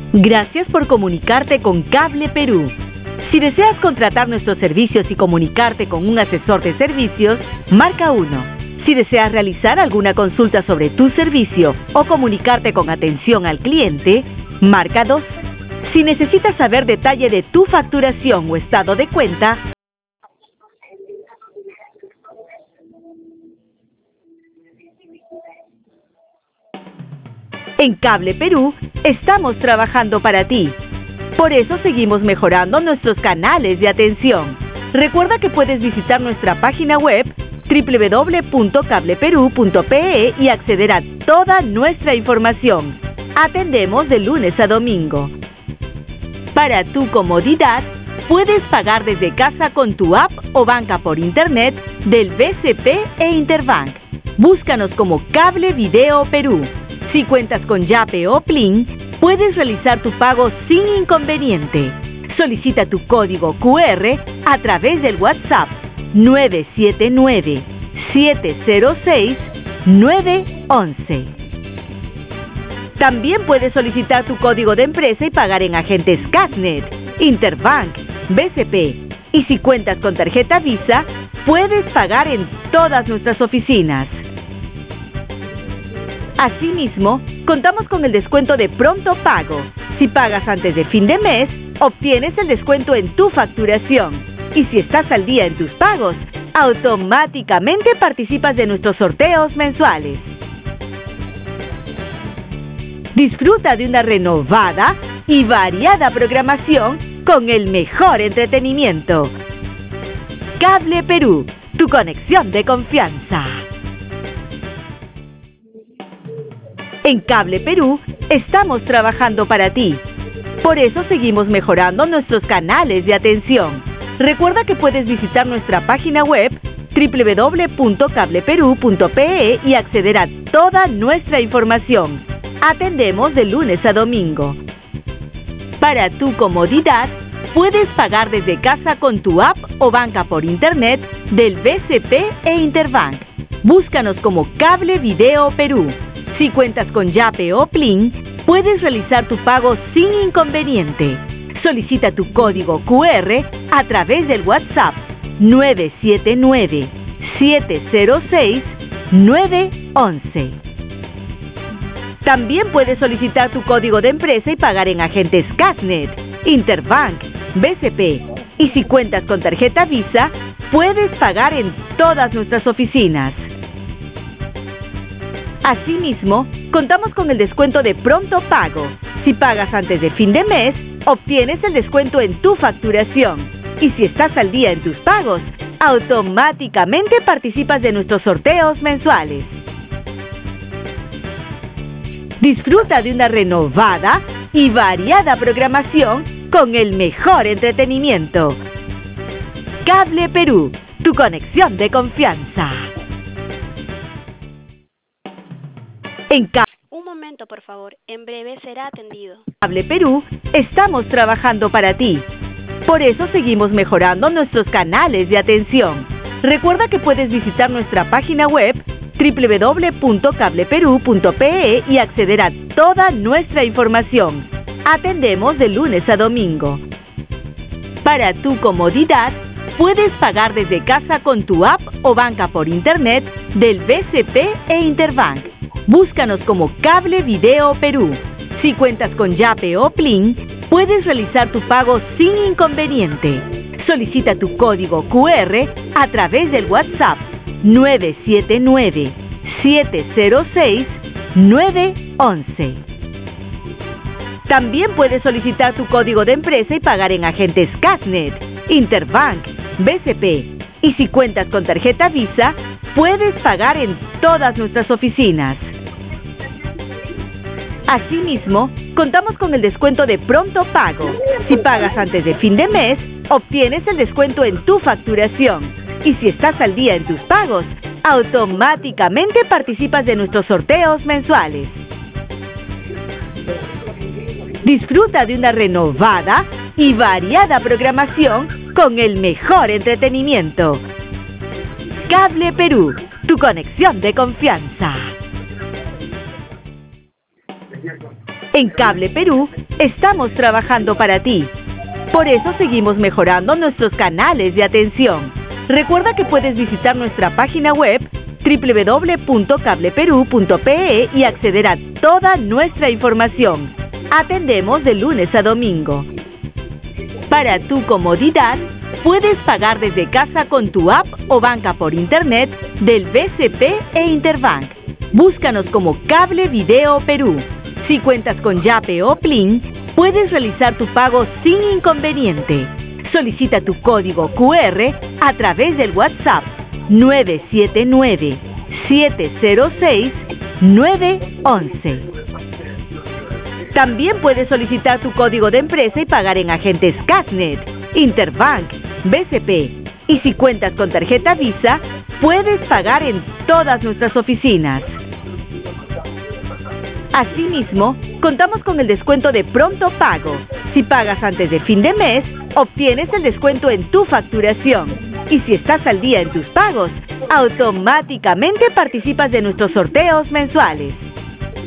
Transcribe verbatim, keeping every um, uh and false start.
Gracias por comunicarte con Cable Perú. Si deseas contratar nuestros servicios y comunicarte con un asesor de servicios, marca uno. Si deseas realizar alguna consulta sobre tu servicio o comunicarte con atención al cliente, marca dos. Si necesitas saber detalle de tu facturación o estado de cuenta, en Cable Perú estamos trabajando para ti. Por eso seguimos mejorando nuestros canales de atención. Recuerda que puedes visitar nuestra página web doble u doble u doble u punto cable perú punto pe e y acceder a toda nuestra información. Atendemos de lunes a domingo. Para tu comodidad, puedes pagar desde casa con tu app o banca por internet del B C P e Interbank. Búscanos como Cable Video Perú. Si cuentas con Yape o Plin, puedes realizar tu pago sin inconveniente. Solicita tu código cu erre a través del WhatsApp nueve siete nueve, siete cero seis, nueve once. También puedes solicitar tu código de empresa y pagar en agentes Casnet, Interbank, B C P. Y si cuentas con tarjeta Visa, puedes pagar en todas nuestras oficinas. Asimismo, contamos con el descuento de pronto pago. Si pagas antes de fin de mes, obtienes el descuento en tu facturación. Y si estás al día en tus pagos, automáticamente participas de nuestros sorteos mensuales. Disfruta de una renovada y variada programación con el mejor entretenimiento. Cable Perú, tu conexión de confianza. En Cable Perú estamos trabajando para ti. Por eso seguimos mejorando nuestros canales de atención. Recuerda que puedes visitar nuestra página web doble u doble u doble u punto cable perú punto pe e y acceder a toda nuestra información. Atendemos de lunes a domingo. Para tu comodidad, puedes pagar desde casa con tu app o banca por internet del B C P e Interbank. Búscanos como Cable Video Perú. Si cuentas con Yape o Plin, puedes realizar tu pago sin inconveniente. Solicita tu código cu erre a través del WhatsApp nueve siete nueve, siete cero seis, nueve once. También puedes solicitar tu código de empresa y pagar en agentes Casnet, Interbank, B C P. Y si cuentas con tarjeta Visa, puedes pagar en todas nuestras oficinas. Asimismo, contamos con el descuento de pronto pago. Si pagas antes de fin de mes, obtienes el descuento en tu facturación. Y si estás al día en tus pagos, automáticamente participas de nuestros sorteos mensuales. Disfruta de una renovada y variada programación con el mejor entretenimiento. Cable Perú, tu conexión de confianza. En Cable Un momento, por favor. En breve será atendido. Cable Perú estamos trabajando para ti. Por eso seguimos mejorando nuestros canales de atención. Recuerda que puedes visitar nuestra página web doble u doble u doble u punto cable perú punto pe e y acceder a toda nuestra información. Atendemos de lunes a domingo. Para tu comodidad, puedes pagar desde casa con tu app o banca por internet del B C P e Interbank. Búscanos como Cable Video Perú. Si cuentas con Yape o Plin, puedes realizar tu pago sin inconveniente. Solicita tu código cu erre a través del WhatsApp nueve siete nueve, siete cero seis, nueve once. También puedes solicitar tu código de empresa y pagar en agentes Casnet, Interbank, B C P. Y si cuentas con tarjeta Visa, puedes pagar en todas nuestras oficinas. Asimismo, contamos con el descuento de pronto pago. Si pagas antes de fin de mes, obtienes el descuento en tu facturación. Y si estás al día en tus pagos, automáticamente participas de nuestros sorteos mensuales. Disfruta de una renovada y variada programación con el mejor entretenimiento. Cable Perú, tu conexión de confianza. En En Cable Perú estamos trabajando para ti. Por eso seguimos mejorando nuestros canales de atención. Recuerda que puedes visitar nuestra página web doble u doble u doble u punto cable perú punto pe e y acceder a toda nuestra información. Atendemos de lunes a domingo. Para tu comodidad, puedes pagar desde casa con tu app o banca por internet del B C P e Interbank. Búscanos como Cable Video Perú. Si cuentas con Yape o Plin, puedes realizar tu pago sin inconveniente. Solicita tu código cu erre a través del WhatsApp nueve siete nueve, siete cero seis, nueve uno uno. También puedes solicitar tu código de empresa y pagar en agentes Casnet, Interbank, B C P. Y si cuentas con tarjeta Visa, puedes pagar en todas nuestras oficinas. Asimismo, contamos con el descuento de Pronto Pago. Si pagas antes de fin de mes, obtienes el descuento en tu facturación. Y si estás al día en tus pagos, automáticamente participas de nuestros sorteos mensuales.